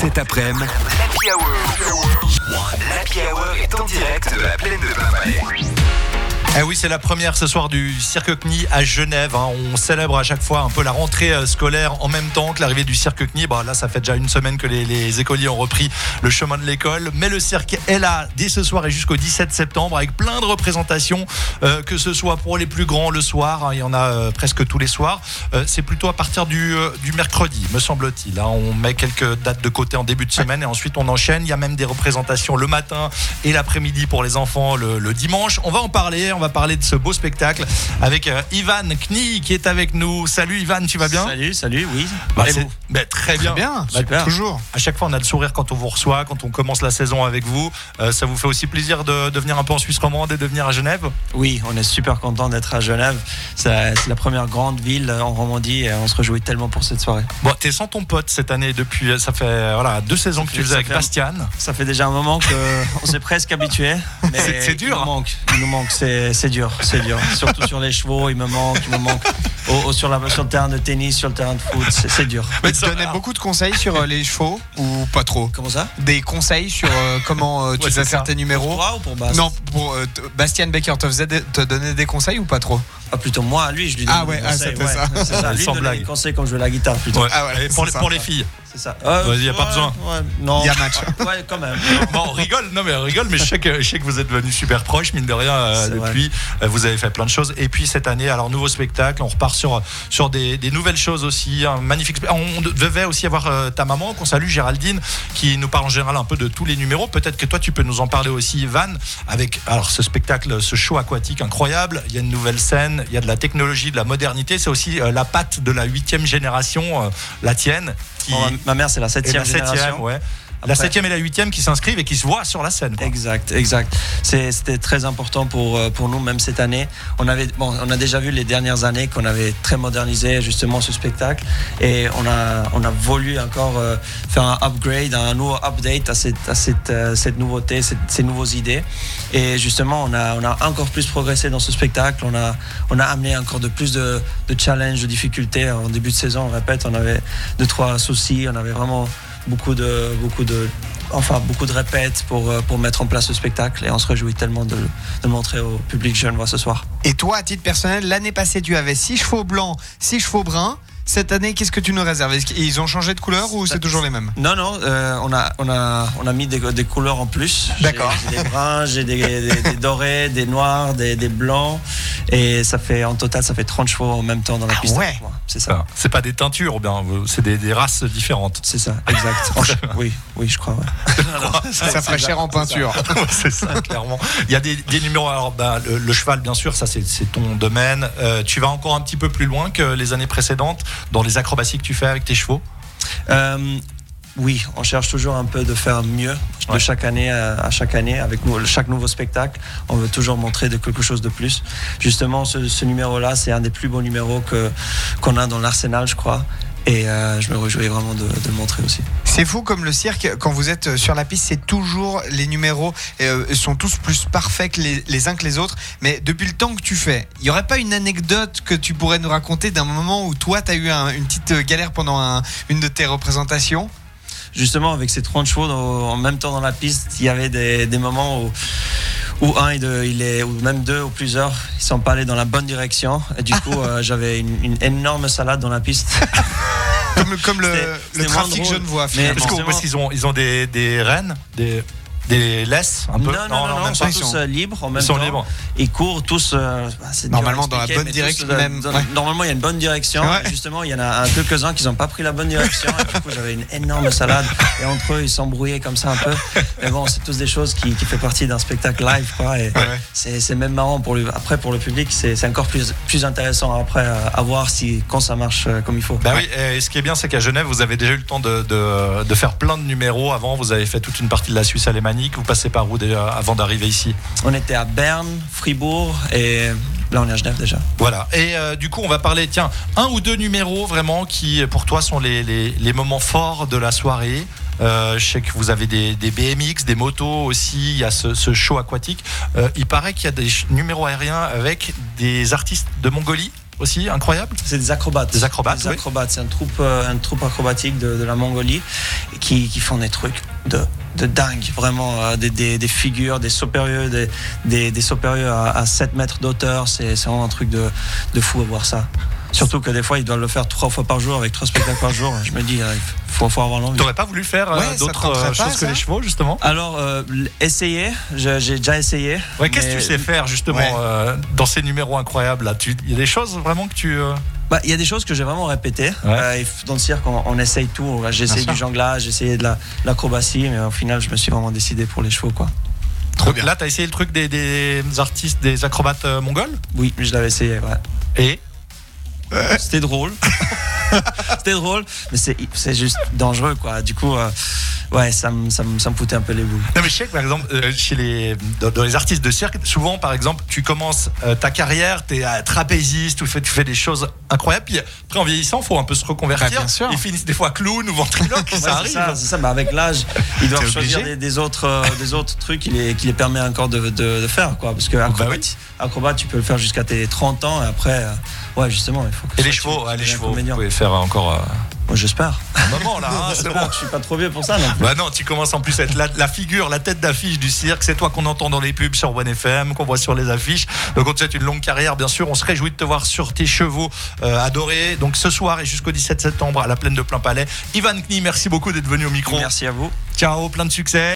Cet après-midi, l'Happy Hour est en direct de la plaine de Bain-Palais. Eh oui, c'est la première ce soir du Cirque CNI à Genève. On célèbre à chaque fois un peu la rentrée scolaire en même temps que l'arrivée du Cirque CNI. Là, ça fait déjà une semaine que les écoliers ont repris le chemin de l'école. Mais le cirque est là dès ce soir et jusqu'au 17 septembre avec plein de représentations, que ce soit pour les plus grands le soir. Il y en a presque tous les soirs. C'est plutôt à partir du mercredi, me semble-t-il. On met quelques dates de côté en début de semaine et ensuite on enchaîne. Il y a même des représentations le matin et l'après-midi pour les enfants le dimanche. On va en parler. On va parler de ce beau spectacle avec Ivan Knie qui est avec nous. Salut Ivan, tu vas bien ? Salut, oui. Très bien. Super. Toujours. À chaque fois, on a le sourire quand on vous reçoit, quand on commence la saison avec vous. Ça vous fait aussi plaisir de venir un peu en Suisse romande et de venir à Genève ? Oui, on est super content d'être à Genève. C'est la première grande ville en Romandie et on se réjouit tellement pour cette soirée. T'es sans ton pote cette année depuis, ça fait 2 saisons que tu faisais avec Bastian. Ça fait déjà un moment qu'on s'est presque habitué. Mais c'est dur. Il nous manque, c'est dur. Surtout sur les chevaux, il me manque. Sur le terrain de tennis, sur le terrain de foot, c'est dur. Mais tu donnais beaucoup de conseils sur les chevaux ou pas trop ? Comment ça ? Des conseils sur comment tu faisais faire tes numéros ? Pour toi ou pour Bast ? Non, pour Bastian Becker, te donnait des conseils ou pas trop ? Plutôt moi, lui, je lui donne des conseils. C'est ça. Lui, donne des conseils quand je joue la guitare plutôt. Ouais, pour les filles. C'est ça. Il n'y a pas besoin. Non. Il y a match. Ouais, quand même. On rigole, mais je sais que vous êtes devenus super proches, mine de rien, depuis. Vous avez fait plein de choses. Et puis cette année, alors nouveau spectacle, on repart sur des nouvelles choses aussi. Un magnifique spectacle. On devait aussi avoir ta maman, qu'on salue, Géraldine, qui nous parle en général un peu de tous les numéros. Peut-être que toi, tu peux nous en parler aussi, Van, avec ce spectacle, ce show aquatique incroyable. Il y a une nouvelle scène, il y a de la technologie, de la modernité. C'est aussi la patte de la 8e génération, la tienne. Ma mère, c'est la 7e génération. Ouais. La 7e et la 8e qui s'inscrivent et qui se voient sur la scène, quoi. Exact. C'était très important pour nous, même cette année. On a déjà vu les dernières années qu'on avait très modernisé justement ce spectacle et on a voulu encore faire un upgrade, un nouveau update à cette nouveauté, ces nouvelles idées. Et justement, on a encore plus progressé dans ce spectacle. On a amené encore plus de challenges, de difficultés. En début de saison, on répète, on avait 2-3 soucis, on avait vraiment beaucoup de répètes pour mettre en place ce spectacle et on se réjouit tellement de le montrer au public genevois ce soir. Et toi, à titre personnel, l'année passée, tu avais 6 chevaux blancs, 6 chevaux bruns. Cette année, qu'est-ce que tu nous réserves ? Ils ont changé de couleur ou c'est toujours les mêmes ? Non, on a mis des couleurs en plus. D'accord. J'ai des bruns, j'ai des dorés, des noirs, des blancs. Et en total, ça fait 30 chevaux en même temps dans la piste. Ouais. C'est ça. C'est pas des teintures, bien, c'est des races différentes. C'est ça, exact. Oui, je crois. Ouais. Ça ferait cher en peinture. C'est ça, clairement. Il y a des numéros. Alors, le cheval, bien sûr, ça c'est ton domaine. Tu vas encore un petit peu plus loin que les années précédentes dans les acrobaties que tu fais avec tes chevaux. Oui, on cherche toujours un peu de faire mieux de chaque année à chaque année avec chaque nouveau spectacle. On veut toujours montrer quelque chose de plus. Justement, ce numéro-là, c'est un des plus beaux numéros qu'on a dans l'arsenal, je crois. Et je me réjouis vraiment de le montrer aussi. C'est fou comme le cirque, quand vous êtes sur la piste, c'est toujours les numéros sont tous plus parfaits que les uns que les autres. Mais depuis le temps que tu fais, il n'y aurait pas une anecdote que tu pourrais nous raconter d'un moment où toi, tu as eu une petite galère pendant une de tes représentations ? Justement, avec ces 30 chevaux en même temps dans la piste, il y avait des moments où ou même 2 ou plusieurs, ils sont pas allés dans la bonne direction. Et du coup, j'avais une énorme salade dans la piste. Comme le trafic genevois, finalement. Parce qu'ils ont des rênes, des laisses un peu. Non, ils sont tous libres en même temps. Ils sont libres. Ils courent tous. Normalement dans la bonne direction. Normalement, il y a une bonne direction. Ouais. Justement, il y en a quelques-uns qui n'ont pas pris la bonne direction. Et du coup, j'avais une énorme salade. Et entre eux, ils s'embrouillaient comme ça un peu. Mais bon, c'est tous des choses qui fait partie d'un spectacle live, quoi. Et c'est même marrant pour le public. C'est encore plus intéressant après à voir quand ça marche comme il faut. Oui. Et ce qui est bien, c'est qu'à Genève, vous avez déjà eu le temps de faire plein de numéros. Avant, vous avez fait toute une partie de la Suisse alémanique. Vous passez par où déjà avant d'arriver ici ? On était à Berne, Fribourg et là on est à Genève déjà. Voilà. Et du coup on va parler, 1 ou 2 numéros vraiment qui pour toi sont les moments forts de la soirée. Je sais que vous avez des BMX, des motos aussi, il y a ce show aquatique. Il paraît qu'il y a des numéros aériens avec des artistes de Mongolie aussi, incroyable. C'est des acrobates. Des acrobates, oui. C'est une troupe acrobatique de la Mongolie qui font des trucs de dingue, vraiment des figures, des saut-périlleux, des saut-périlleux à 7 mètres d'auteur. C'est vraiment un truc de fou à voir ça. Surtout que des fois, ils doivent le faire 3 fois par jour avec 3 spectacles par jour. Je me dis, il faut avoir l'envie. T'aurais pas voulu faire d'autres choses que les chevaux, justement? Alors, essayer, j'ai déjà essayé. Ouais, qu'est-ce que tu sais faire, justement, dans ces numéros incroyables là? Il y a des choses vraiment que tu... Il y a des choses que j'ai vraiment répétées. Dans le cirque, on essaye tout. J'ai essayé du jonglage, j'ai essayé de l'acrobatie, mais au final, je me suis vraiment décidé pour les chevaux, quoi. Trop bien. Là, t'as essayé le truc des artistes, des acrobates mongols? Oui, je l'avais essayé, ouais. Et c'était drôle. C'était drôle, mais c'est juste dangereux, quoi. Du coup, ça me foutait un peu les boules. Non, mais je sais que par exemple, dans les artistes de cirque, souvent, par exemple, tu commences ta carrière, t'es trapéziste, tu fais des choses incroyables, puis après en vieillissant, il faut un peu se reconvertir. Bien sûr. Ils finissent des fois clown ou ventriloque, ça arrive. C'est ça. Avec l'âge, ils doivent choisir des autres trucs qui les permet encore de faire, quoi. Parce que acrobat, tu peux le faire jusqu'à tes 30 ans, et après, justement, il faut que. Et les chevaux, vous pouvez faire encore. Moi, j'espère. Un moment là, c'est bon. Je suis pas trop vieux pour ça, non plus. Bah non, tu commences en plus à être la figure, la tête d'affiche du cirque. C'est toi qu'on entend dans les pubs sur One FM, qu'on voit sur les affiches. Donc on te souhaite une longue carrière, bien sûr. On se réjouit de te voir sur tes chevaux adorés. Donc ce soir et jusqu'au 17 septembre à la plaine de Plainpalais. Ivan Knie, merci beaucoup d'être venu au micro. Merci à vous. Ciao, plein de succès.